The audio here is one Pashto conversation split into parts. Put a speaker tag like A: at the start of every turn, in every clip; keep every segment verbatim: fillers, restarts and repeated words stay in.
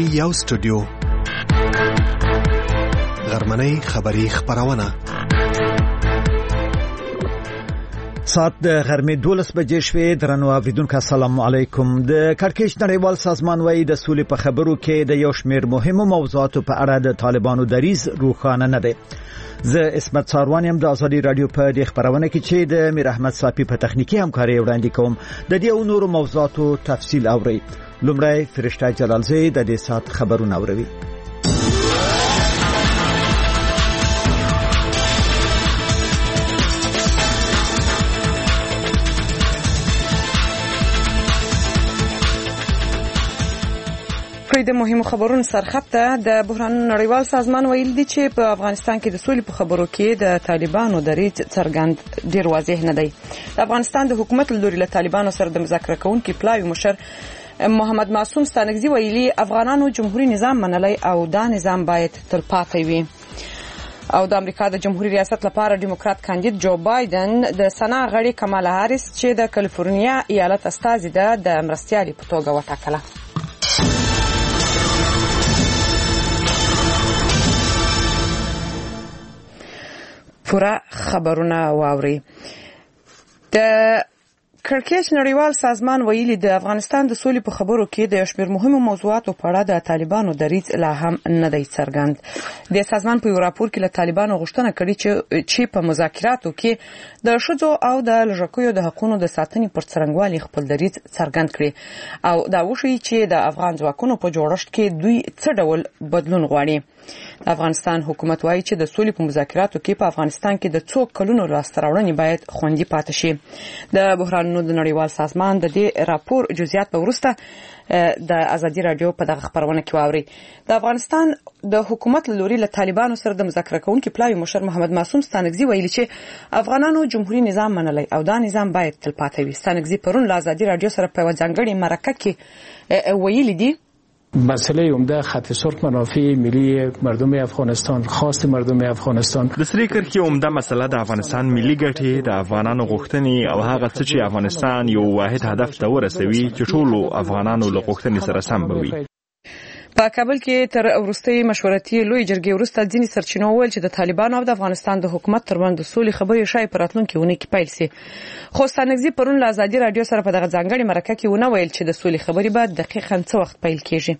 A: یو سټوډیو غرمنۍ خبری خبرونه
B: ساعت د غرمې دولس بجې شوې. درنو اوریدونکو السلام علیکم. د کړکېچ نړیوال سازمان وايي د سولې په خبرو کې د یو شمېر مهمو موضوعاتو په اړه د طالبانو دریځ روښانه نه دی. زه اسمت ساروان یم د ازادي رادیو په دې خبرونه کې چې د میر احمد صافي په تخنیکی همکاري وړاندې کوم. د دې او نورو موضوعاتو تفصیل اورئ. لومړی فرشته جلالزی د دې سات خبرونه اوروي.
C: د مهمو خبرونو سرخطه د بحران نړیوال سازمان ویل دي چې په افغانستان کې د سولې په خبرو کې د طالبانو دریځ څرګند ډیر واضح نه دی. د افغانستان د حکومت له لوري له طالبانو سره د مذاکره کوونکي پلاوی مشر محمد معصوم ستانکزي ویلي افغانانو جمهوریت نظام منلی او دا نظام باید تلپاتې وي. او د امریکا د جمهوریت ریاست لپاره ډیموکرات کاندید جو بایدن د سنا غړي کمالا هاریس چې د کالیفورنیا ایالت استازي ده د مرستیالي په توګه وټاکله. پورا خبرونه واوري. د کړکېچ نړیوال سازمان ویلي د افغانستان د سولې په خبرو کې د شمېر مهمو موضوعاتو په اړه د طالبانو دریځ لا هم نه دی څرګند. د سازمان په یو راپور کې له طالبانو غوښتنه کړې چې چې په مذاکراتو کې د ښځو او د لږکیو د حقوقو د ساتنې پر څرنګوالي خپل دریځ څرګند کړي او دا وښیي چې د افغان ځواکونو په جوړښت کې دوی څه ډول بدلون غواړي. د افغانستان حکومت وایي چې د سولې په مذاکراتو کې په افغانستان کې د څو کلونو لاسته راوړنې باید خوندي پاتې شي. د بحرانونو د نړیوال سازمان د دې راپور جزئیات به وروسته د ازادي رادیو په دغه خبرونه کې واوري. د افغانستان د حکومت له لوري له طالبانو سره د مذاکره کوونکي پلاوی مشر محمد معصوم ستانکزي ویلي چې افغانانو جمهوریت نظام منلی او دا نظام باید تلپاتې وي. ستانکزي پرون له ازادي رادیو سره په ځانګړي مرکه کې ویلي دي
D: مسئله عمده خط سرخ منافع ملی مردم افغانستان، خواست مردم افغانستان.
E: د سری کرښې عمده مسله د افغانستان ملي ګټې، د افغانانو غوښتنې او هغه څه چې افغانستان یو واحد هدف ته ورسوي چې ټولو افغانانو له غوښتنې سره سم وي.
C: په کابل کې تر وروستي مشورتي لوی جرګې وروسته ځینې سرچینو ویل چې د طالبانو او د افغانستان د حکومت ترمنځ د سولې خبرې شاید په راتلونکي اونۍ کې پیل شي. خو ستانکزي پرون له ازادي رادیو سره په دغه ځانګړي مرکه کې ونه ویل چې د سولې خبرې به دقیقاً څه وخت پیل کیږي.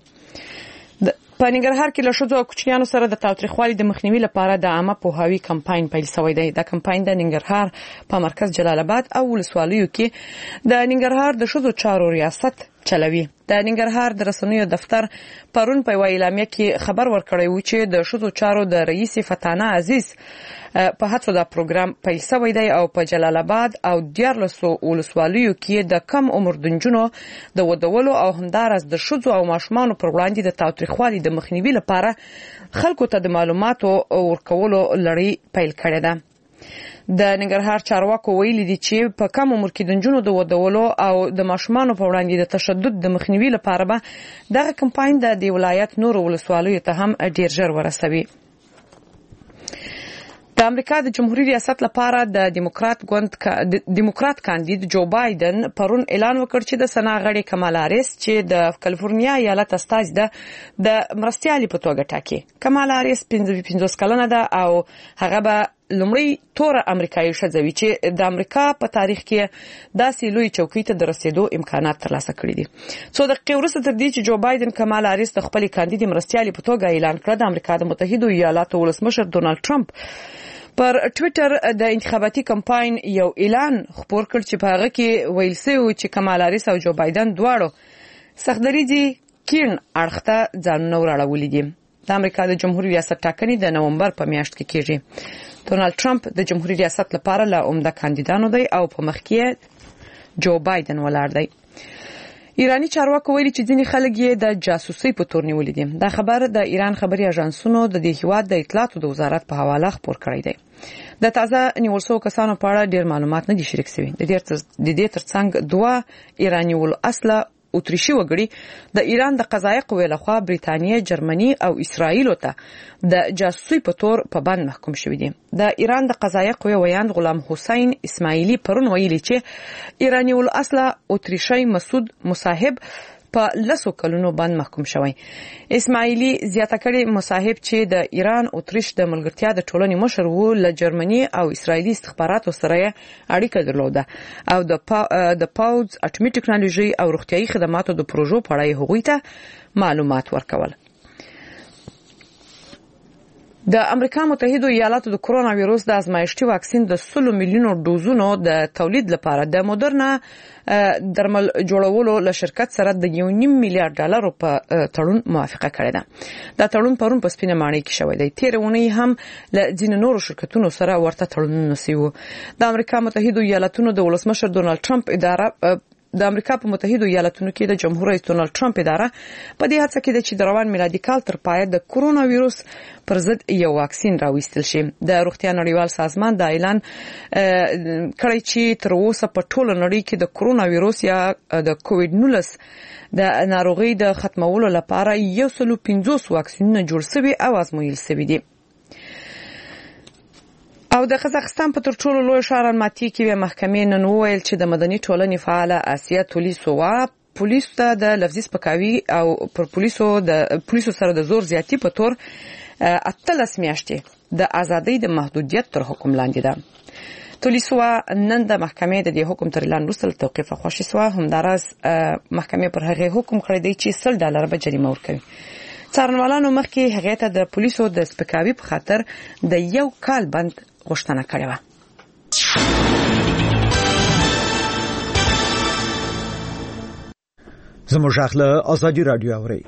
C: په ننګرهار کې له ښځو او کوچنیانو سره د تاوتریخوالي د مخنیوي لپاره د عامه پوهاوي کمپاین پیل شوی دی. دا کمپاین د ننګرهار په مرکز جلال آباد او ولسوالیو کې د ننګرهار د ښځو چارو ریاست چلوي. د ننګرهار د رسنیو دفتر پرون په ویلامه کې خبر ورکړی و چې د ښځو چارو د رئیس فتانه عزیز په هڅو دا پروګرام پیل شوی دی او په جلال آباد او دیارلسو ولسوالیو کې د کم عمر د نجونو د ودولو او همدارس د ښځو او ماشومانو پر وړاندې د تاوتریخوالي د مخنیوي لپاره خلکو ته د معلوماتو ورکولو لړۍ پیل کړې ده. د ننګرهار چارواکو ویلي دي چې په کم عمر کې د نجونو د ودولو او د ماشومانو په وړاندې د تشدد د مخنیوي لپاره به دغه کمپاین د دې ولایت نورو ولسوالیو ته هم ډیر ژر ورسوي. د امریکا د جمهوریت ریاست لپاره د ډیموکرات ګوند ډیموکرات کاندید جو بایدن پرون اعلان وکړ چې د سنا غړي کمالا هاریس چې د کالیفورنیا ایالت استازي ده د مرستیالي په توګه ټاکي. کمالا هاریس پنځوس کلنه ده او هغه به لومړی توره امریکایي ښځه وي چې د امریکا په تاریخ کې داسې لوی چوکۍ ته د رسیدو امکانات ترلاسه کړي دي. څو دقیقې وروسته تر دې چې جو بایدن کمالا هاریس د خپلې کاندید مرستیالي په توګه اعلان کړ، د امریکا د متحدو ایالاتو ولسمشر ډونالد ټرمپ پر ټویټر د انتخاباتي کمپاین یو اعلان خپور کړ چې په هغه کې ویل شوی چې کمالا هاریس او جو بایدن دواړو سختدریځي کیڼ اړخ ته ځانونه وراړولي دي. د امریکا د جمهوریت ریاست ټاکنې د نومبر په میاشت کې کیږي. ډونالد ټرمپ د جمهوریت ریاست لپاره له عمده کاندیدانو دی او په مخ کې جو بایدن ولاړ دی. ایرانی چارواکو ویلي چې ځینې خلک یې د جاسوسي په تور نیولي دي. دا خبر د ایران خبري اژانسونو د دې هیواد د اطلاعاتو د وزارت په حواله خپور کړی دی. د تازه نیول شوو کسانو په اړه ډیر معلومات نه دي شریک شوي. د دې ترڅنګ دوه ایرانی ول اصله اتریشي وګړي د ایران د قضایي قوې لخوا بریتانیا، جرمني او اسرائیل ته د جاسوسي په تور په بند محکوم شوي دي. د ایران د قضایي قوې ویاند غلام حسین اسماعیلی پرون ویلي چې ایرانی ول اصله اتریشي مسعود مصاحب په لسو کلونو باندې محکوم شوی. اسماعیلی زیاته کړي مصاحب چې د ایران او اتریش د ملګرتیا د ټولنې مشر وو له جرمني او اسرایلی استخباراتو سره اړیکه درلوده او د د پاوز اټومي ټکنالوژي او روغتيایي خدماتو د پروژو په اړه هغوی ته معلومات ورکول. د امریکا متحده ایالاتو د کرونا وایروس د ازمایښتي واکسین د سلو میلیونو ډوزونو د تولید لپاره د مودرنا درمل جوړولو له شرکت سره د یو نیم میلیارډ ډالر په تړون موافقه کړې ده. دا تړون پرون په سپینه ماڼۍ کې شوی دی. تیر اونۍ هم له ځینو نورو شرکتونو سره ورته تړونونه سوي. د امریکا متحده ایالاتونو د ولسمشر ډونالد ټرمپ اداره د امریکا په متحده ایالاتونو کې د جمهور رئیس ډونالد ټرمپ اداره په دې هڅه کې ده چې د روان میلادي کال تر پایه د کرونا وایروس پر ضد یو واکسین راوستل شي. د روغتیا نړیوال سازمان دا اعلان کړی چې تر اوسه په ټوله نړۍ کې د کرونا وایروس یا د کووډ نولس د ناروغي د ختمولو لپاره یو سل پنځوس واکسینونه جوړ شوي او آزمویل شوي دي. او د قزاقستان په تر ټولو لوی ښار الماتي کې محکمې نن وویل چې د مدني ټولنې فعاله آسیا تولیسووا پولیسو ته د لفظي سپکاوي او پر پولیسو د پولیسو سره د زور زیاتی په تور اتلس میاشتې د ازادۍ د محدودیت تر حکم لاندې ده. تولیسووا نن د محکمې د دې حکم تر اعلان وروسته له توقیفه خوشي شوه. همداراز محکمې پر هغه حکم کړی دی چې سل ډالر به جریمه ورکوي. څارنوالانو مخکې هغه ته د پولیسو د سپکاوي په خاطر د یو کال بند غوښتنه کړې وه.
B: زموږ غاخله ازادي رادیو اوري.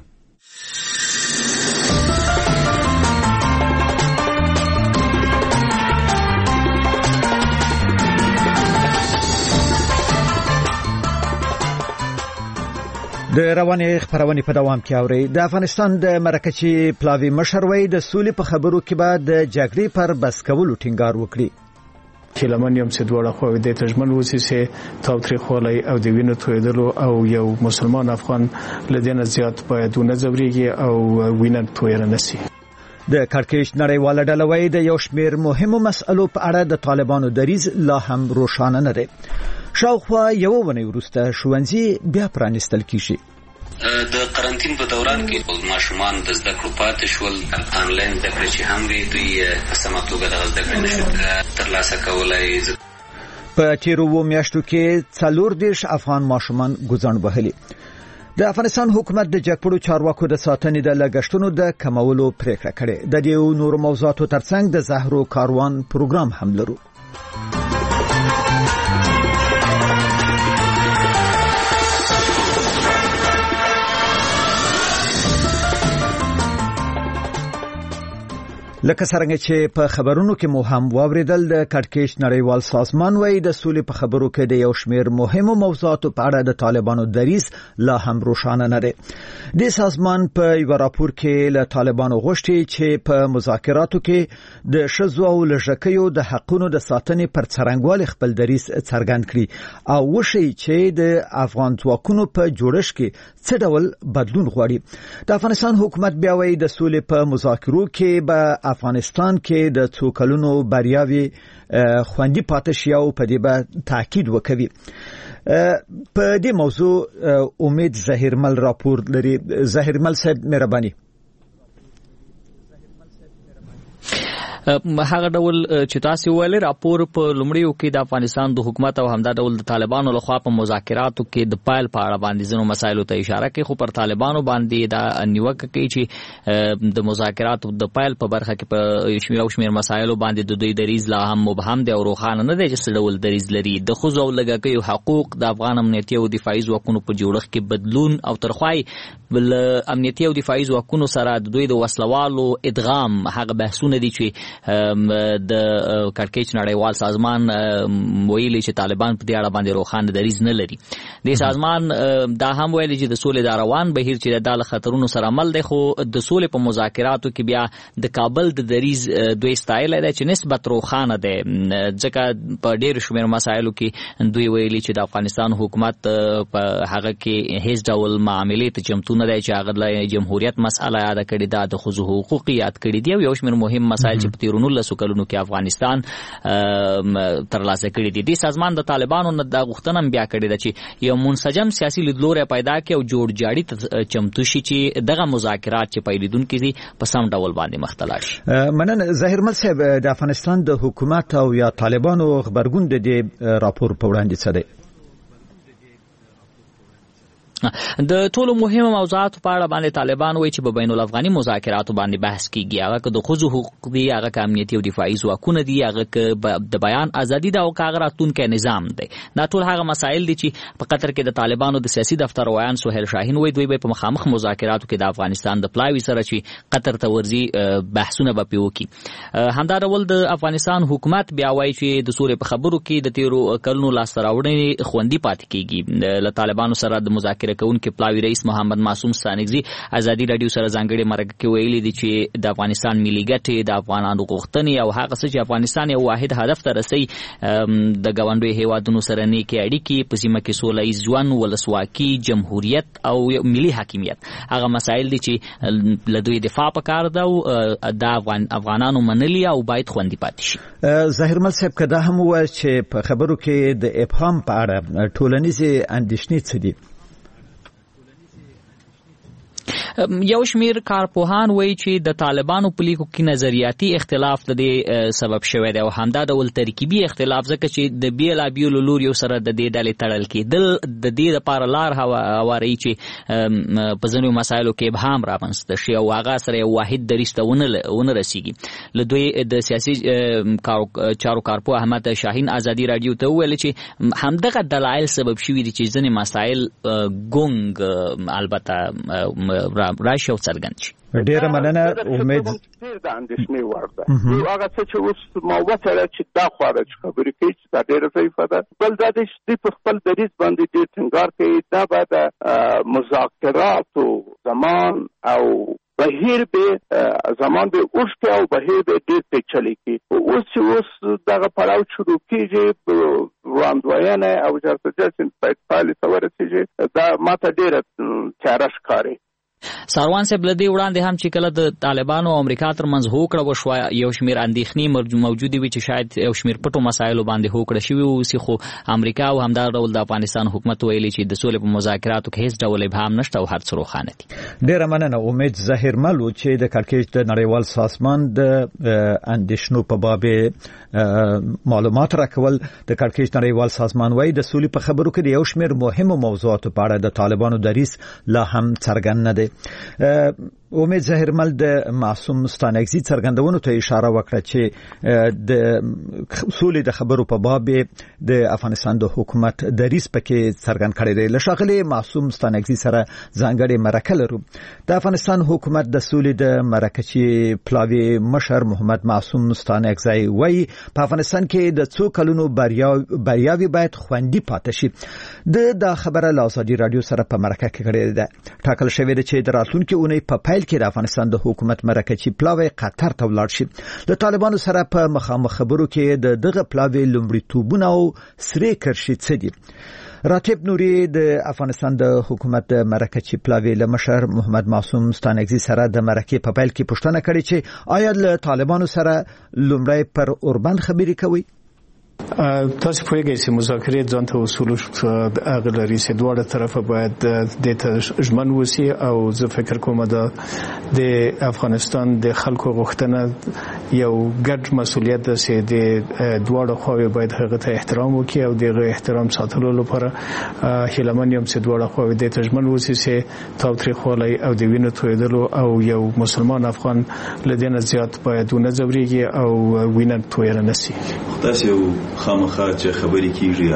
B: د رواني خبرونه په دوام کې اوري. د افغانستان د مرکزي پلاوی مشروي د سولې په خبرو کې بعد د جګړې پر بس کولو ټینګار وکړي.
D: چې لمن یم چې دوړه خو د ترجمن وسی سه تاوتریخولای او د وینو تویدلو او یو مسلمان افغان لدین زیات باید نه زبريږي او وینن تویر نسی.
B: د کارکېش نړیواله ډله وايي د یو شمېر مهمو مسألو په اړه د طالبانو دریځ لا هم روښانه نه دی. شاوخوا یو ونې وروسته ښوونځي بیا پرانیستل کیږي.
F: د قرنټین په دوران کې ماشومان د زده کړو پاتې شول. انلاین زده کړې چې هم وي دوی په سمه توګه د زده کړې نشو ترلاسه کولای.
B: په تیرو و میاشتو کې څلور دیرش افغان ماشومان ګوزڼ وهلي. د افغانستان حکومت د جګپړو چارواکو د ساتنې د لګښتونو د کمولو پریکړه کړې. د دې نورو موضوعاتو ترڅنګ د زهرو کاروان پروګرام هم لرو. لکه څنګه چې په خبرونو کې مو هم واوریدل د کارکېش نړیوال سازمان وايي د سولې په خبرو کې د یو شمېر مهمو موضوعاتو په اړه د طالبانو دریځ لا هم روښانه نه دی. د سازمان په یو راپور کې له طالبانو غوښتي چې په مذاکراتو کې د شذو او لژکیو د حقونو د ساتنې پر څرنګوالي خپل دریځ څرګند کړي او وشي چې د افغان ځواکونو په جوړښت کې څه ډول بدلون غواړي. د افغانستان حکومت بیا وايي د سولې په مذاکرو کې به افغانستان کې د څو کلونو بریاوي خوندي پاتې شي او په دې به تاکید وکوي. په دې موضوع امید ظاهرمل راپور لري. ظاهرمل صاحب مهرباني.
G: هغه ډول چې تاسو ویل راپور په لومړیو کې د افغانستان د حکومت او همدا ډول د طالبانو لخوا په مذاکراتو کې د پایل په اړه باندې ځینو مسایلو ته اشاره کوي، خو پر طالبانو باندې دا نیوکه کوي چې د مذاکراتو د پایل په برخه کې په شمیر او شمیر مسایلو باندې د دوی دریځ لا هم مبهم دی او روښانه نه دی چې څه ډول دریځ لري. د ښځو او لږکیو حقوق، د افغان امنیتي او دفاعي ځواکونو په جوړښت کې بدلون او ترخوای بل امنیتي او دفاعي ځواکونو سره د دوی د وسلوالو ادغام هغه بحثونه دي چې د کارکېچ نړیوال سازمان ویلي چې طالبان په دې اړه باندې روښانه دریځ نه لري. د سازمان دا هم ویلي چې د سولې د روان بهیر چې د خطرونو سره عمل دی، خو د سولې په مذاکراتو کې بیا د کابل د دریځ دوی ستایل دی چې نسبت روښانه دی، ځکه په ډېر شمېر مسایلو کې دوی ویلي چې د افغانستان حکومت په هغه کې هیڅ ډول معاملې ته چمتو نه دی چې هغه د جمهوریت مسله یاد کړې ده، د ښځو حقوق یاد کړي دي او یو شمېر مهم مسایل چې په په تیرونو لسو کلونو کې افغانستان ترلاسه کړی دی. د سازمان د طالبانو نه د غوښتنه بیا کړی ده چې یو منسجم سیاسي لیدلوری پیدا کړي او جوړ جاړي ته چمتو شي چې دغه مذاکرات چې پیلیدونکي دي په سم ډول باندې مخ ته لاړ شي.
B: مننه ظاهر مل صاحب، د افغانستان د حکومت او یا طالبانو خبرګون د دې راپور په وړاندې څه دی؟
G: د ټولو مهمو موضوعاتو په اړه باندې طالبان وایي چې په بین الافغاني مذاکراتو باندې بحث کیږي، هغه که د ښځو حقوق دي، هغه که امنیتي او دفاعي ځواکونه دي، هغه که د بیان ازادي ده او که هغه راتلونکی نظام دی. دا ټول هغه مسایل دي چې په قطر کې د طالبانو د سیاسي دفتر روان سهیل شاهین وایي دوی به په مخامخ مذاکراتو کې د افغانستان د پلاوي سره چې قطر ته ورځي بحثونه به پې وکړي. همدا ډول د افغانستان حکومت بیا وایي چې د سولې په خبرو کې د تیرو کلونو لاسته راوړنې خوندي پاتې کیږي. له طالبانو سره د مذاکره کوونکي پلاوي رئیس محمد معصوم ستانکزي ازادي رادیو سره ځانګړي مرکه کې ویلي دي چې د افغانستان ملي ګټې، د افغانانو غوښتنې او هغه څه چې افغانستان یو واحد هدف ته رسي د ګاونډیو هیوادونو سره نیکې اړیکې، په سیمه کې سوله ییز ژوند، ولسواکي، جمهوریت او ملي حاکمیت هغه مسایل دي چې له دوی دفاع پکار ده او د افغان افغانانو منلي او باید خوندي پاتې شي.
B: ظاهر مل صاحب، که دا هم ووایي چې په خبرو کې د ابهام په اړه ټولنیزې اندېښنې څه دي؟
G: یو شمیر کارپوهان وایي چې د طالبانو په لیکو کې نظریاتي اختلاف د دې سبب شوی دی او همدا ډول ترکیبي اختلاف، ځکه چې د بیلابیلو لوریو سره د دې ډلې تړل کېدل د دې لپاره لار هواروي چې په ځینو مسایلو کې ابهام رامنځته شي او هغه سره یو واحد دریځ ته ونه رسیږي. له دوی د سیاسي چارو کارپوه احمد شاهین ازادي رادیو ته وویل چې همدغه دلایل سبب شوي دي چې ځینې مسایل ګونګ البته راشي او څرګند شي.
B: ډیره مننه. امید
H: ډیر د اندېښنې وړ ده. یو هغه څه چې اوس ما وکړه چې دا خواړه چې خبرې کوي چې دا ډیره ضعیفه ده، بل دا دی چې دوی په خپل دریځ باندې ډېر ټینګار کوي دا به د مذاکراتو زمان او بهیر به زمان به اوښتې او بهیر به ډېر پیچلی کړي. اوس چې اوس دغه پړاو شروع کېږي وړاندوینه او جرسجسن پایلې ته ورسېږي، دا ماته ډېره تیاره ښکاري.
G: ساروان صاحب، له دې وړاندې هم چې کله د طالبانو او امریکا ترمنځ هوکړه وشوه، یو شمیر اندېښنې موجودې وي چې شاید یو شمیر پټو مسایلو باندې هوکړه شوې اوسي، خو امریکا او همدا ډول د افغانستان حکومت ویلي چې د سولې په مذاکراتو کې هیڅ ډول ابهام نشته او هر څه روښانه دي.
B: ډېره مننه. امید ظاهر مل چې د کړکېچ د نړیوال سازمان د اندېښنو په باب معلومات راکول. د کړکېچ نړیوال سازمان وایي د سولې په خبرو کې د یو شمیر مهمو موضوعاتو په اړه د طالبانو دریځ لا هم څرګند نه دی. امید ظاهر مل د معصوم ستانکزي څرګندونو ته اشاره وکړه چې د سولې د خبرو په باب د افغانستان د حکومت دریځ پکې څرګند کړی دی. له ښاغلي معصوم ستانکزي سره ځانګړې مرکه لرو. د افغانستان حکومت د سولې د مرکچي پلاوي مشر محمد معصوم ستانکزي وایي په افغانستان کې د څو کلونو بریاوي باید خوندي پاتې شي. د دا خبره له ازادي رادیو سره په مرکه کې کړې ده. ټاکل شوی دی چې د راتلونکي اونۍ په پیل کې د افغانستان د حکومت مرکچي پلاوی قطر ته ولاړ شي. د طالبانو سره په مخامخ خبرو کې د دغه پلاوی لومړیتوبونه او سری کرشي څه دي؟ راتب نوري د افغانستان د حکومت د مرکچي پلاوی له مشر محمد معصوم ستانکزي سره د مرکې په پیل کې پوښتنه کړې چې آیا له طالبانو سره لومړی پر اوربند خبرې کوي؟
D: تاسو پوهیږئ چې مذاکرات ځان ته اصول هغه لري چې دواړه طرفه باید د ته ژمن وسی او زه فکر کوم دا د افغانستان د خلکو غوښتنه یو ګډ مسولیت ده چې د دواړو خواوې باید هغه ته احترام وکړي او دغه احترام ساتلو لپاره هیلمن یم چې دواړه خواوې د ته ژمن وسی چې تاوتریخوالی او د وینو تویدلو او یو مسلمان افغان لدینه زیات باید ونه ځوريږي او وینه تویره نشي.
I: تاسو خامخا چې خبرې کیږي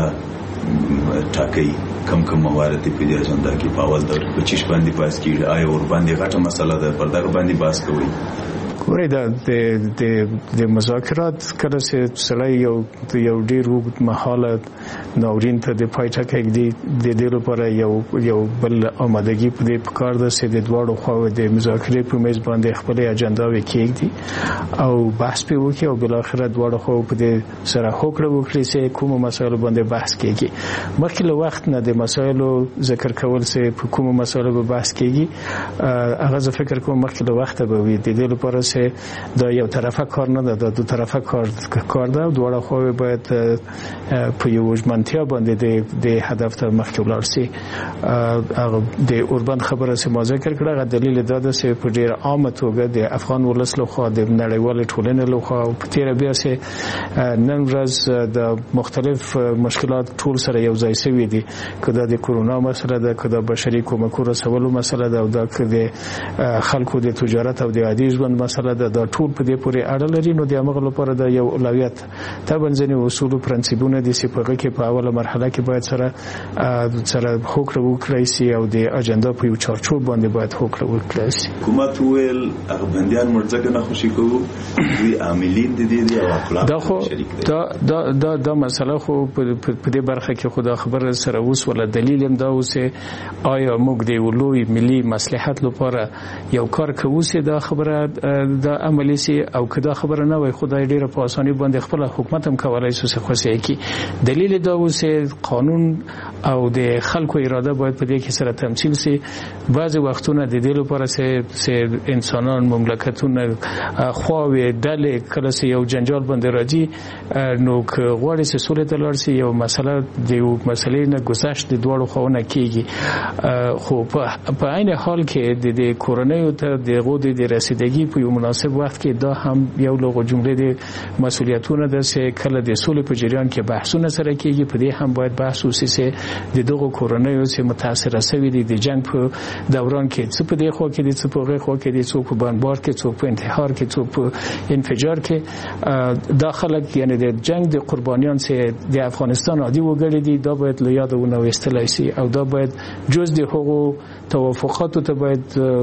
I: اجنډا ټاکي کم کم موارد په دې اجنډا کې په اول در په چیش باندې پاس کیږي آیا ور باندې غټه مسله ده پر دغه باندې باس کوي.
D: ګورئ دا د د د مذاکرات کله چې سړی یو یو ډیر وخت مهاله ناورین ته د پایټه کې دی د دې لپاره یو یو بل آمادګي په دې پکار ده چې د دواړو خواو د مذاکرې په میز باندې خپل اجنډا وکړي او بحث په وکړي او بل اخر دواړو خواو په دې سره هوکړه وکړي چې کومه مسایل باندې بحث کیږي. مخکې له وخت نه د مسایلو ذکر کول چې په کومه مسایلو به بحث کیږي هغه زه فکر کوم مخکې له وخت به وي د دې لپاره سه دا یو طرفه کار نه ده، دو طرفه کار کار ده. دواړه خو باید په یو ژمنتیا باندې د هدف ته مخکې ولاړ سي. هغه د اوربند خبره سه ما ذکر کړه، دلیل دا ده چې په ډیر عامه توګه د افغان ولس له خوا د نړیوال ټولنې له خوا په تیر بیا سه نن ورځ د مختلف مشکلات ټول سره یو ځای شوي دي، کله د کورونا مسله ده، کله بشري کومک رسولو مسله ده، او دا کله خلکو د تجارت او د عادي ژوند مسله ده. دا ټول په دې پورې اړه لري. نو د هغه لپاره د یو اولویت طبعا ځینې اصول او پرنسپونه دي چې په هغه کې په اوله مرحله کې باید سره سره هوکړه وکړای شي او د اجنډا په یو چارچوب باندې باید هوکړه وکړای شي.
I: حکومت ویل هغه بنديان مرزګ نه خوشي کوو، دوی عاملین دي دي او اخلاق
D: دا خو دا دا دا د مسله خو په دې برخه کې خو دا خبره سره اوس ولا دلیل هم دا اوس آیا موږ د ولوي ملي مصلحت لپاره یو کار کوو چې دا خبره د عملی سي، او کدا خبره نه وي خدای ډیره په اساني باندې خپل حکومت هم کولای شي چې خوشي کی. دلیل دا اوس قانون او د خلکو اراده باید په دې کې سره تمثيل سي. بعضي وختونه د دې لپاره چې انسانان مملکتونه خواوې ډلې کله چې یو جنجال باندې راځي، نو که غواړي چې سولې ته لاړ شي یو مسله د یو مسلې نه گذشت د دوړو خواونه کیږي. خو په عین حال کې د کورنۍ ته د غوډې د رسیدګي په یو مناسب وخت کې دا هم یو لغو جمله د مسولیتونه ده چې کله د سولې په جریان کې بحثونه سره کیږي، په دې هم باید بحث وشي چې د دغه کورنۍ چې متاثر شوي دي د جنگ په دوران کې څه په دې خو کې دي، څه په هغه خو کې دي، څوک په بمبار کې، څوک په انتحار کې، څوک په انفجار کې. دا خلک یعنی د جنگ د قربانیان چې د افغانستان عادي وګړي دي، دا باید له یاد ونه وستلای شي او دا باید جز د حقوق توافقاتو ته باید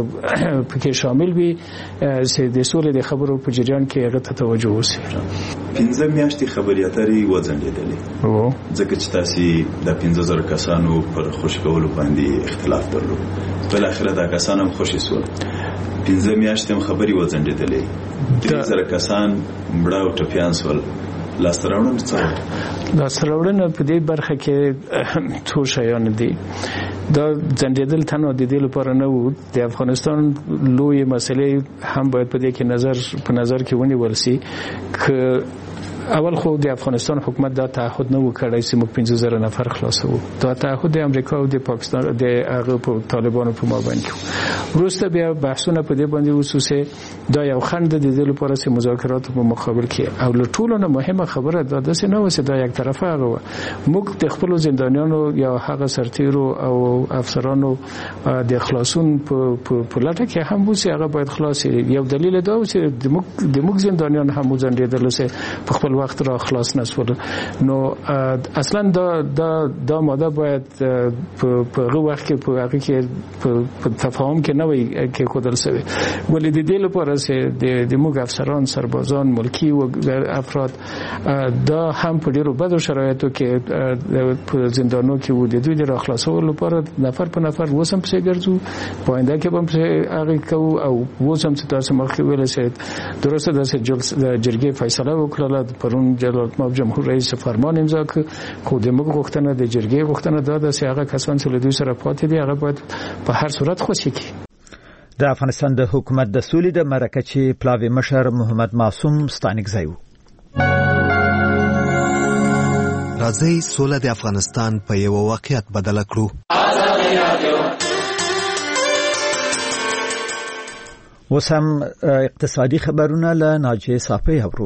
D: پکې شامل وي چې د سولې د خبرو په جریان کې هغه ته توجه وشي.
I: پنځه میاشتې خبري اترې وځنډېدلې او ځکه چې تاسو د پنځه زره کسانو پر خوش کولو باندې اختلاف درلود، بل اخر دا کسان هم خوشي سول. پنځه میاشتې هم خبري وځنډېدلې، درې زره کسان مړه او ټپيان سول. لاستراوړنه څه
D: لاستراوړنه په دې برخه کې څو شیان دي. دا ځنډېدل تنها د دې لپاره نه وو، د افغانستان لوی مسلې هم باید په دې کې نظر په نظر کې ونیول شي. که اول خو د افغانستان حکومت دا تعهد نه وکړای چې موږ پنځه زره نفر خلاصو. دا تعهد د امریکا او د پاکستان د هغه په طالبانو په مابین کې وروسته بیا بحثونه په دې باندې وسوسه. دا یو خند د دې لپاره چې مذاکرات په مقابل کې او له ټولو نه مهمه خبره دا ده چې نو چې دا یک طرفه هغه موږ د خپل زندانیانو یا هغه سرتیرو او افسرانو د خلاصون په په لټه کې هم وسی هغه باید خلاص. یو دلیل دا و چې د موږ د موږ زندانیان هم ځنډېدل چې په خپل وخت را خلاص نشول. نو اصلا دا دا دا ماده باید په هغه وخت کې په هغه کې په تفاهم کې نه وي کې کودل شوی. ولې د دې لپاره چې د موږ افسران، سربازان، ملکی او افراد دا هم په ډیرو بدو شرایطو کې په زندانو کې وو، د دوی د راخلاصولو لپاره نفر په نفر وسم په ګرځو، پاینده کې هم هغه کو او وسم چې تاسو مخکې ویل چې درسته د جرګې فیصله وکړه پرون جلال ماب جمهور رئیس فرمان امضا کړ. خو د موږ غوښتنه د جرګې غوښتنه دا ده چې هغه کسان چې له دوی سره پاتې دي هغه باید په هر صورت خوشي کړي.
B: د افغانستان د حکومت د سولې د مرکچې پلاوی مشر محمد معصوم ستانګزی و.
A: راځي سوله د افغانستان په یو واقعیت بدل کړو. وسم اقتصادي خبرونه له ناجیه صافی اورو.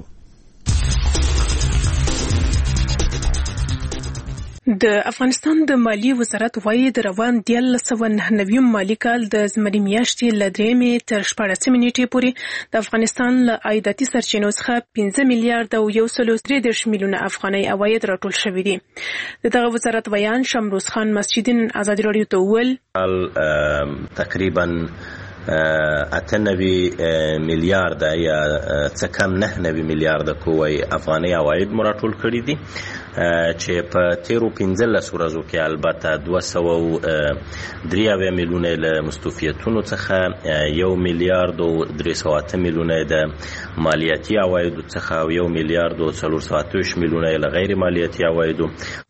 J: د افغانستان د مالی وزارت وايي د روان دیارلس سوه نهه نوي مالی کال د زمري میاشتې له درېیمې تر شپاړسمې نیټې پورې د افغانستان له عایداتي سرچینو څخه پنځه میلیارډ او یو سل درې دېرش میلیونه افغانۍ عواید راټول شوي دي. د دغه وزارت ویان شمروز خان مسجدي نن ازادي راډیو ته وویل
K: تقریبا اته نوي میلیارډ یا څه کم نه نوي میلیارډ کوی افغاني عواید راټول کړي دي چې په تیرو پنځلس ورځو کې البته دوه سوه درې اویا میلیونه له مستوفیتونو څخه یو میلیارډ او درې سوه اته میلیونه د مالیاتي عوایدو څخه او یو میلیارډ او څلور سوه اته ویشت میلیونه له غیر مالیاتي عوایدو.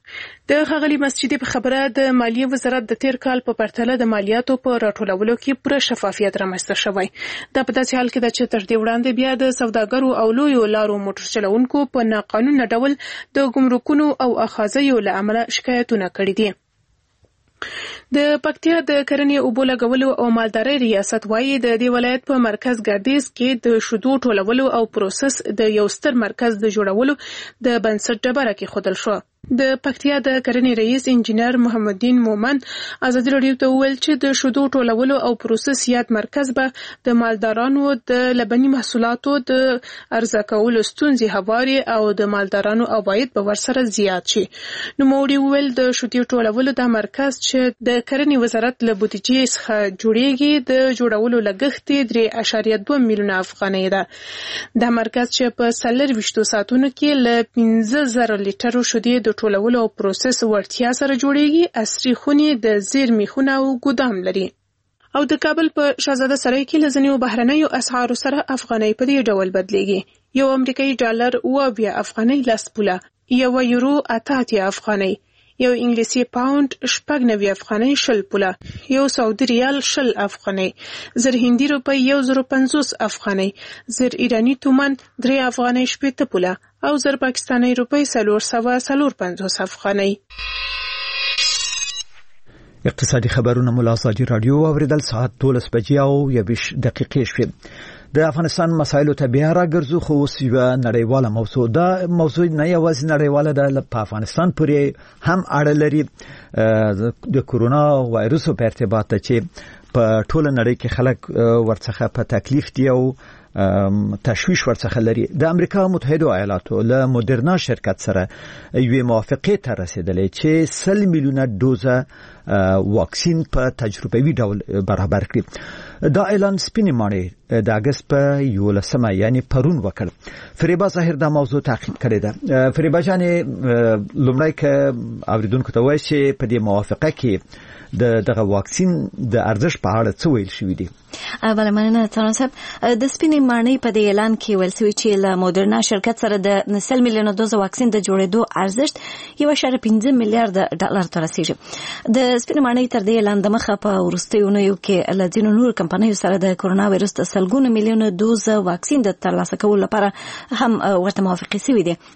J: د ښاغلي مسجدي په خبره د مالیې وزارت د تیر کال په پرتله د مالیاتو په راټولولو کې پوره شفافیت رامنځته شوی. دا په داسې حال کې ده چې تر دې وړاندې بیا د سوداګرو او لویو لارو موټر چلوونکو په ناقانونه ډول د ګمرکونو او اخاذیو له امله شکایتونه کړي دي. د پکتیا د کرنې اوبو لګولو او مالدارۍ ریاست وایي د دې ولایت په مرکز ګردیز کې د شیدو ټولولو او پروسس د یو ستر مرکز د جوړولو د بنسټ ډبره کېښودل شوه. د پکتیا د کرنې رئیس انجینر محمد الدین مومن ازادي راډیو ته وویل چې د شیدو ټولولو او پروسس یاد مرکز به د مالدارانو د لبني محصولاتو د عرضه کولو ستونزې هواري او د مالدارانو عواید به ورسره زیات شي. نوموړي وویل د شیدو ټولولو د مرکز چې د کرنې وزارت له بودیجې څخه جوړیږي د جوړولو لګښت درې اعشاریه دوه میلیونه افغانۍ ده. دا مرکز چې په څلرویشتو ساعتونو کې له پنځه زره لیټرو شیدې د ټولولو او پروسس وړتیا سره جوړیږي. عصري خونې د زیرمې خونه او ګودام لري. او د کابل په شاهزاده سرای کې له ځینو بهرنیو اسعارو سره افغانۍ په دې ډول بدلیږي. یو امریکایي ډالر اوه اویا افغانۍ لس پوله، یو یورو اته اتیا افغانۍ، یو انګلیسي پاوند شپږ نوي افغانۍ شل پوله، یو سعودي ریال شل افغانۍ، زر هندي روپۍ یو زر پنځوس افغانۍ، زر ایرانی تومان درې افغانۍ شپېته پوله او زر پاکستاني روپۍ څلور سوه څلور پنځوس افغانۍ.
B: اقتصادي خبرونه مو له ازادي راډیو اوریدل. ساعت دولس بجې او یویشت دقیقې شوې. د افغانستان مسایلو ته بیا راګرځو، خو اوس یوه نړیواله موضوع ده. موضوع نه یوازې نړیواله ده، په افغانستان پورې هم اړه لري. د کورونا وایرس په ارتباط چې په ټوله نړۍ کې خلک ورڅخه په تکلیف دي او تشویش ورڅخه لري. د امریکا متحده ایالاتو له مودرنا شرکت سره یوه موافقه ته رسیدلې چې سل میلیونه دوزه واکسین په تجربوي ډول برابر کړي. دا اعلان سپینې ماڼۍ د اگست په یولسمه یعنی پرون وکړ. فریبا ظاهر دا موضوع تعقیب کړی ده. فریبا جانې لومړی که اوریدونکو ته وایي چې په دې موافقه کې د دغه واکسین د ارزښت په اړه څه ویل شوی دی؟
L: بله مننه تران صاحب. د سپینې ماڼۍ په دې اعلان کې ویل شوی چې له مودرنا شرکت سره د سل میلیونه دوزه واکسین د جوړېدو ارزښت یو اعشاریه پنځه میلیارډ ډالر ته رسیږي. د سپینې ماڼۍ تر دې اعلان دمخه په وروستیو اونیو کې له ځینو نورو کمپنیو سره د کورونا وایرس د سلګونو میلیونه دوزه واکسین د ترلاسه کولو لپاره هم ورته موافقه شوې ده.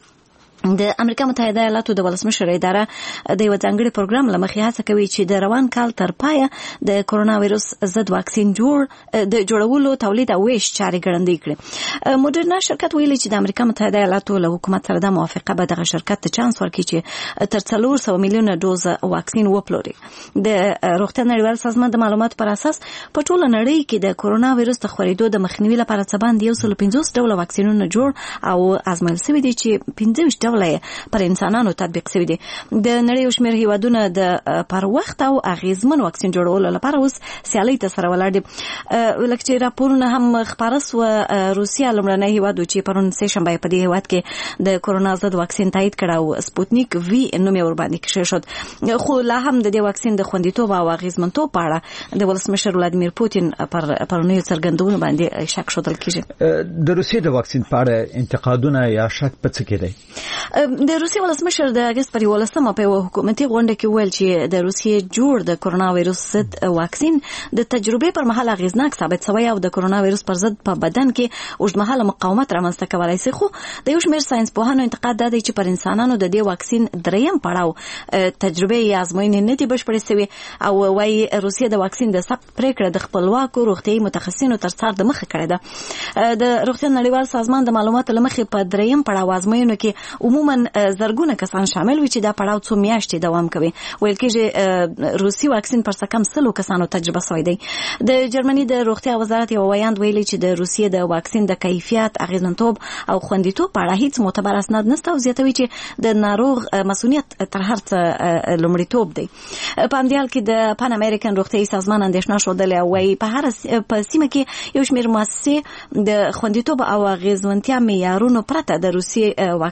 L: د امریکا متحده ایالاتو د ولسمشر اداره د یو ځانګړي پروګرام لمخې هڅه کوي چې د روان کال تر پایه د کورونا وایرس ضد واکسین جوړ د جوړولو تولید او ویش چارې ګړندۍ کړي. مودرنا شرکت ویلي چې د امریکا متحده ایالاتو له حکومت سره د موافقه به دغه شرکت ته چانس ورکړي چې تر څلور سوه میلیونه دوزه واکسین وپلوري. د روغتیا نړیوال سازمان د معلوماتو پر اساس په ټوله نړۍ کې د کورونا وایرس د خپرېدو د مخنیوي لپاره څه باندې یو سل پنځوس ډوله واکسینونه جوړ او ازمایل شوي دي چې پنځه ویشت پر انسانانو تطبیق شوی دی. د نړۍ شمېر هیوادونه د پر وخت او اغیزمن واکسین جوړولو لپاره اوس سیالي ته سره ولاړ دي. لکه چې راپورونه هم خبره سوه روسیا لومړنی هیواد و چې پرون سه شنبه په دې هیواد کې د کورونا ضد واکسین تایید کړ او سپوتنیک وی نوم یې ورباندې کښې شد. خو لا هم د دې واکسین د خوندیتوب او اغیزمنتوب په اړه د ولسمشر ولادیمیر پوتین پر پرونیو څرګندونو باندې شک ښودل کېږي.
B: د روسیې د واکسین په اړه انتقادونه یا شک په څه کې دی؟
L: د روسیې ولسمشر د اگست پر یولسمه په یوه حکومتي غونډه کې ویل چې د روسیې جوړ د کورونا وایرس ضد واکسین د تجربې پر مهال اغیزناک ثابت شوی او د کورونا وایرس پر ضد په بدن کې اوږدمهاله مقاومت رامنځته کولی شي. خو د یو شمېر ساینسپوهانو انتقاد دا دی چې پر انسانانو د دې واکسین دریم پړاو تجربې یا ازموینې نه دي بشپړې شوې او وايي روسیې د واکسین د ثبت پرېکړه د خپلواکو روغتیایي متخصصینو تر څار د مخه کړې ده. د روغتیا نړیوال سازمان د معلوماتو له مخې په دریم پړاو ازموینو کې عموما زرګونه کسان شامل وي چې دا پړاو څو میاشتې دوام کوي. ویل کېږي روسي واکسین پر څه کم سلو کسانو تجربه شوی دی. د جرمني د روغتیا وزارت یو ویاند ویلي چې د روسیې د واکسین د کیفیت، اغیزمنتوب او خوندیتوب په اړه هیڅ معتبر اسناد نشته او زیاتوي چې د ناروغ مسؤلیت تر هر څه لومړیتوب دی. په همدې حال کې د پان امریکن روغتیایي سازمان اندېښنه ښودلې او وایي په هر په سیمه کې یو شمېر مؤسسې د خوندیتوب او اغیزمنتیا معیارونو پرته د روسي واکسین د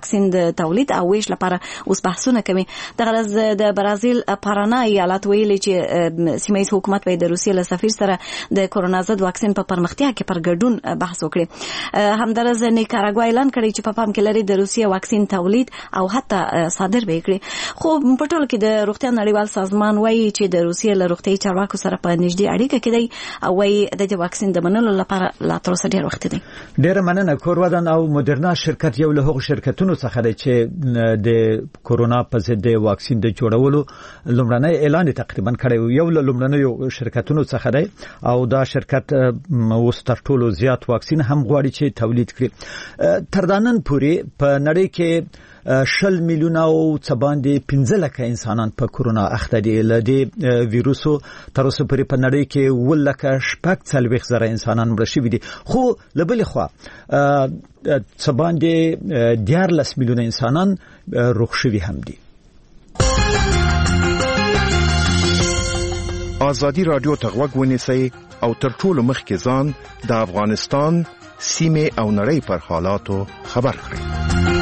L: تولید او ویش لپاره اوس بحثونه کوي د غرض د برازیل پارانا ایالت ویلي چې سیمه ییز حکومت به د روسیې له سفیر سره د کورونا ضد واکسین په پرمختیا کې پر ګډون بحث وکړي. همدارس نیکاراګوا اعلان کړی چې په پام کې لري د روسیې واکسین تولید او حتی صادر به کړي. خو په ټول کې د روغتیا نړیوال سازمان وایي چې د روسیې له روغتي چارواکو سره په نږدې اړیکه کې دی او وایي د دې واکسین د منلو لپاره لا تر اوسه ډېر وخت دی.
B: ډېر مننه. کورودن او مودرنا شرکت یو له هغو شرکتونو څخه دی چې د کورونا په ضد واکسین د جوړولو لومړنی اعلان تقریبا کړی یو له لومړنیو شرکتونو څخه دی او دا شرکت اوس تر ټولو زیات واکسین هم غواړي چې تولید کړي. تر دا نن پورې په نړۍ کې شل میلیونه او څه باندې پنځه لکه انسانان په کورونا اخته دي. له دې ویروسو تر اوسه پورې په نړۍ کې اووه لکه شپږ څلوېښت زره انسانان مړه شوي دي. خو له بلې خوا څه باندې دیارلس میلیونه انسانان روغ شوي هم دي.
M: ازادي رادیو ته غوږ ونیسئ او تر ټولو مخکې ځان د افغانستان سیمې او نړۍ پر حالاتو خبر کړئ.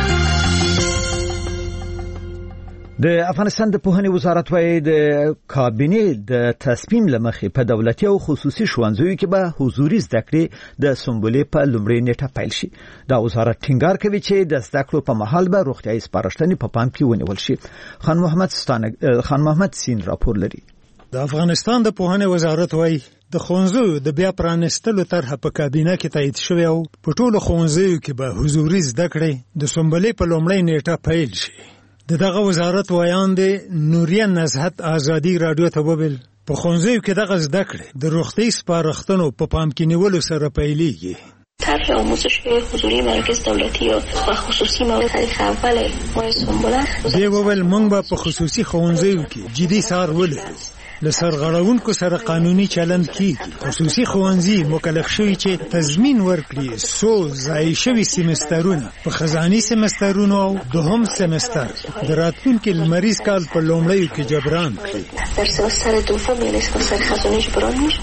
B: د افغانستان د پوهنې وزارت وايي د کابینې د تصمیم لمخې په دولتي او خصوصي ښوونځیو کې به حضوري زده کړې د سنبلې په لومړۍ نیټه پیل شي. دا وزارت ټینګار کوي چې د زده کړو په مهال به روغتیايي سپارښتنې په پام کې ونیول شي. خان محمد ستانه خان محمد سین راپور لري.
N: د افغانستان د پوهنې وزارت وايي د ښوونځیو د بیا پرانستلو طرحه په کابینه کې تایید شوې او په ټولو ښوونځیو کې به حضوري زده کړې د سنبلې په لومړۍ نیټه پیل شي. د دغه وزارت ویان دی نوریه نزهت ازادي رادیو ته وویل په ښوونځیو کې دغه زده کړې د روغتي سپارښتنو په پام کې نیولو سره پیلېږي.
O: طرح آموزش حضوری مراکز دولتی و خصوصی موارد تاریخ اول ماه سنبله
N: دی وویل موږ به په خصوصي ښوونځیو کې جدي څار ولرو. له سرغړونکو سره قانوني چلند کیږي. خصوصي ښوونځي مکلف شوي چې تضمین ورکړي څو ضایع شوي سیمسترونه په خزاني سیمسترونو او دوهم سیمستر د راتلونکي لمریز کال په لومړیو کې جبران کړي.
O: در سمستر دوم یعنی سمستر خزاني جبران میشه.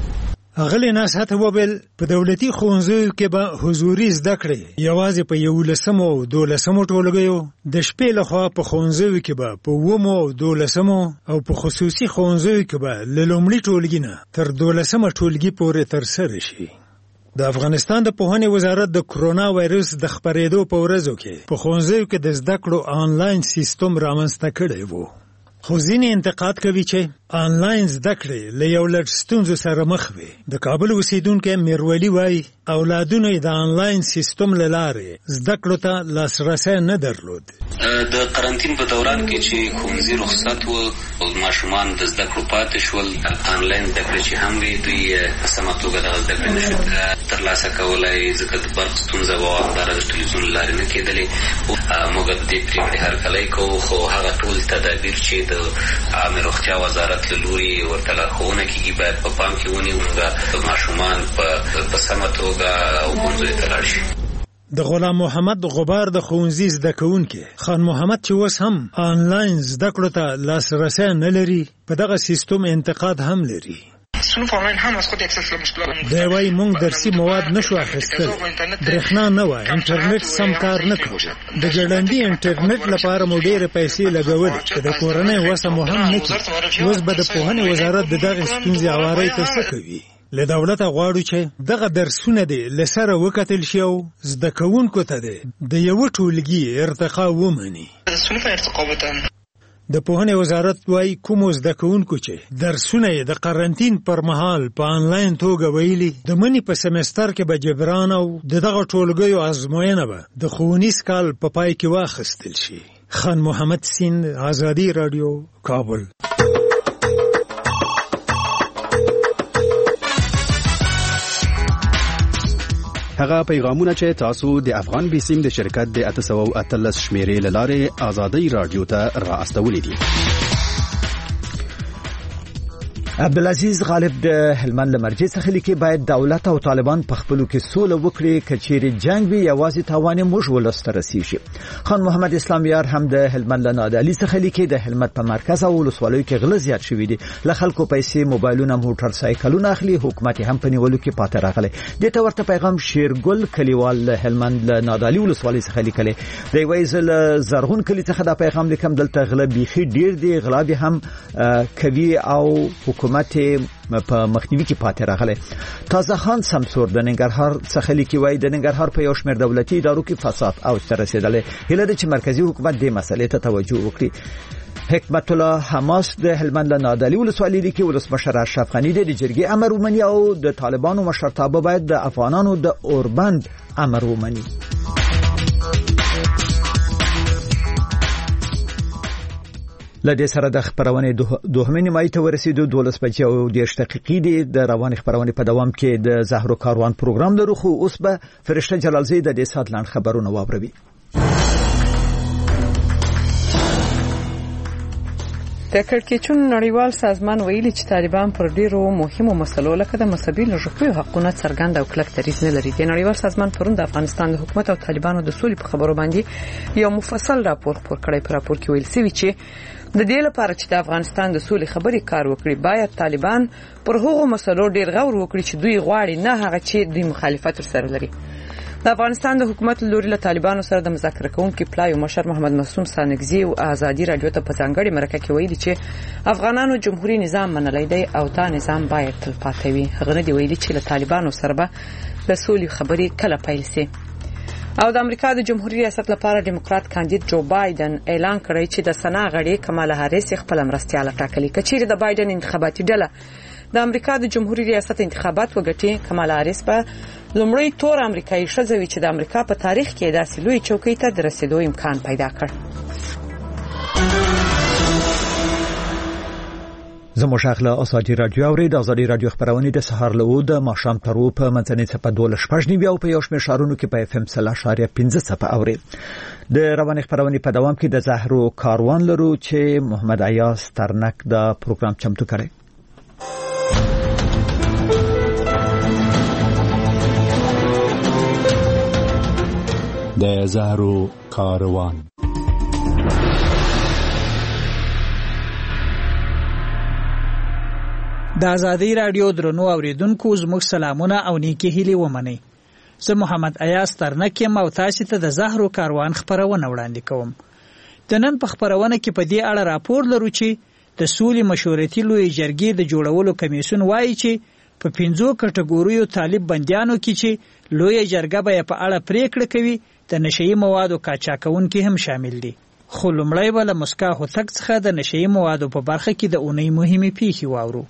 N: اغلی نصحت وبل په دولتي ښوونځیو کې به حضوري زده کړې یوازې په یولسمو او دولسمو ټولګیو د شپې لخوا په ښوونځیو کې به په اوومو او دولسمو او په خصوصي ښوونځیو کې به له لومړي ټولګي نه تر دولسمه ټولګي پورې ترسره شي. د افغانستان د پوهنې وزارت د کرونا وایرس د خپرېدو په ورځو کې په ښوونځیو کې د زده کړو آنلاین سیستم رامنځته کړی و. خو ځینې انتقاد کوي چې آنلاین زده کړې له یو لږ ستونزو سره مخ وي. د کابل اوسیدونکی میرولی وایي اولادونه د آنلاین سیستم له لارې زده کړو ته لاسرسی نه درلود.
F: د قرنطین په دوران کې چې ښوونځي رخصت و او ماشومان د زده کړو پاتې شول آنلاین زده کړې چې هم وي دوی په سمه توګه دغه زده کړې نشو ترلاسه کولی ځکه د برق ستونزه وه همداراز د ټلویزیون له لارې نه کېدلې. موږ د دې پرېکړې هرکلی کوو خو هغه ټول تدابیر چې د عامه روغتیا وزارت له لوري ورته لارښوونه کېږي باید په پام کې ونیو د ماشومان په سمه توګه ښوونځیو ته لاړ شي.
N: د غلام محمد غبار د ښوونځي زده کوونکی خان محمد چې اوس هم آنلاین زده کړو ته لاسرسی نه لري په دغه سیستم انتقاد هم لري. دی وایي موږ درسي مواد نشو اخیستل، برېښنا نه وه، انټرنیټ سم کار نه کوي. د ګړندي انټرنیټ لپاره مو ډېرې پیسې لګولې چې د کورنۍ وسه مو هم نه کېږي. اوس به د پوهنې وزارت د دغې ستونزې هوارۍ ته څه کوي؟ له دولته غواړو چې دغه درسونه دې له سره وکتل شي او زده کوونکو ته دې د یوه ټولګي ارتقا ومني. د پوهنې وزارت وايي کومو زده کوونکو چې درسونه یې د قرنطین پر مهال په آنلاین توګه ویلي د مني په سمستر کې به جبران او د دغه ټولګیو ازموینه به د ښوونیز کال په پای کې واخیستل شي. خان محمد سین، ازادي رادیو، کابل.
P: هغه پیغامونه چې تاسو د افغان بیسیم د شرکت د اته سوه اتلس شمیرې له لارې ازادي رادیو ته را استولې دي.
B: عبدالعزیز غالب د هلمند لمرجې څخه لیکي باید دولت او طالبان په خپلو کې سوله وکړي کچېرې جنگ وي یوازې تاوان موږ ولسته رسیږي. خان محمد اسلام یار هم د هلمند له نادعلي څخه لیکي د هلمند په مرکز او ولسوالیو کې غله زیات شوي دي له خلکو پیسې موبایلونه موټر سایکلونه اخلي حکومت هم په نیولو کې پاتې راغلی. د ته ورته پیغام شیرګل کلیوال له هلمند له نادعلي ولسوالۍ څخه لیکلی دی وایي زه زرغون کلی څخه دا پیغام لیکم دلته غله بیخي ډیر دی غلا هم کوي او حکومت په مخنیوي کې پاتې راغلی. تازه خان سمسور د ننګرهار څخه لیکي وایي د ننګرهار په یو شمېر دولتي ادارو کې فساد اوج ته رسیدلی هیله ده چې مرکزی حکومت دې مسلې ته توجه وکړي. حکمت الله حماس د هلمند له نادعلي ولسوالۍ لیکي ولسمشر اشرف غني د جرګې امر ومني او د طالبانو مشرتابه باید د افغانانو د اوربند امر ومني. لدې سره د خبرونه دوهمه نیمایي ته ورسېدو دولس بجې او دیرش دقیقې دي د روان خبرونه په دوام کې د زهرو کاروان پروګرام لرو خو اوس به فرشته جلالزی د دې سات لاند خبرونه واوروي.
C: د کړکېچون نړیوال سازمان ویلي چې طالبان پر ډیرو مهمو مسلو لکه د مذهبي لږکیو حقوقو څرګند او کلک دریځ نه لري. د نړیوال سازمان پرون د افغانستان د حکومت او طالبانو د سولې په خبرو باندې یو مفصل راپور خپور کړی. په راپور کې ویل شوی چې د دې لپاره چې د افغانستان د سولې خبرې کار وکړي باید طالبان پر هغو مسلو ډیر غور وکړي چې دوی غواړي نه هغه چې دوی مخالفت سره لري. د افغانستان د حکومت لوري له طالبانو سره د مذاکره کوونکو پلای مشر محمد مسعود سانګزي او ازادي رادیو ته په ځانګړي مرکه کې ویلي چې افغانانو جمهوریت نظام منلای دی او دا نظام باید تلپاتې وي. هغه دی ویلي چې له طالبانو سره به د سولې خبرې کله پیل شي. او د امریکا د جمهوریت ریاست لپاره ډیموکرات کاندید جو بایدن اعلان کړی چې د سنا غړي کمالا هاریس خپل مرستياله ټاکلي کچېره د بایدن انتخاباتي ډله د امریکا د جمهوریت ریاست انتخابات وګټي کمالا هاریس په لومړی تور امریکایي ښځه چې د امریکا په تاریخ کې داسې لوی چوکۍ ته د رسیدو امکان پیدا کړ.
B: زموږ اخلا ازادي رادیو اوري د ازادي رادیو خبرونه د سهار له د ماښام تر په منځنۍ صفه دوله شپږ نیو په یو شمېر شهرونو کې په اف ام صفر اشاریه پنځه صفه اوري. د روان خبرونه په دوام کې د زهرو کاروان لرو چې محمد عیاض ترنک دا پروګرام چمتو کړي.
Q: د زهرو کاروان
R: د ازادي رادیو درنو اوریدونکو زموږ سلامونه او نیکی هیلې ومنئ. زه محمد عیاض ترنک یم او تاسو ته د زهرو کاروان خبرونه وړاندې کوم. د نن په خبرونه کې په دې اړه راپور لرو چې د سولې مشورتي لوی جرګې د جوړولو کمیسیون وایي چې په پنځو کټګوریو طالب بندیانو کې چې لوی جرګه به په اړه پریکړه کوي د نشئی موادو قاچاقونکي هم شامل دي. خو لومړی به له مسکا هوتک څخه د نشئی موادو په برخه کې د اونۍ مهمه پیښې واورو.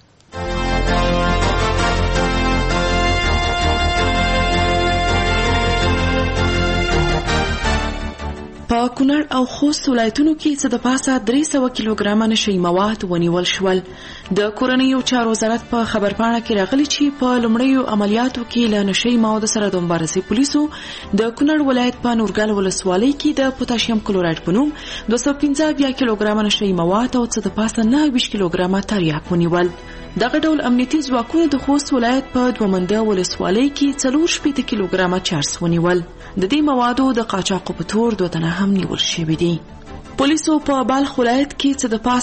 S: په کونړ او خوست ولایتونو کې څه د پاسه درې سوه کیلوګرامه نشئی مواد ونیول شول. د کورنیو چارو وزارت په خبرپاڼه کې راغلي چې په لومړیو عملیاتو کې له نشئی موادو سره د مبارزې پولیسو د کونړ ولایت په نورګل ولسوالۍ کې د پوتاشیم کلورایډ په نوم دوه سوه پنځه اویا کیلوګرامه نشئی مواد او څه د پاسه نهه ویشت کیلوګرامه تریاک ونیول. دغه ډول امنیتي ځواکونو د خوست ولایت په دومنده ولسوالۍ کې څلور شپېته کیلوګرامه چرس ونیول. د دې موادو د قاچاقو په تور دوه تنه هم نیول شوي دي. پولیسو په بلخ ولایت کې څه د پاسه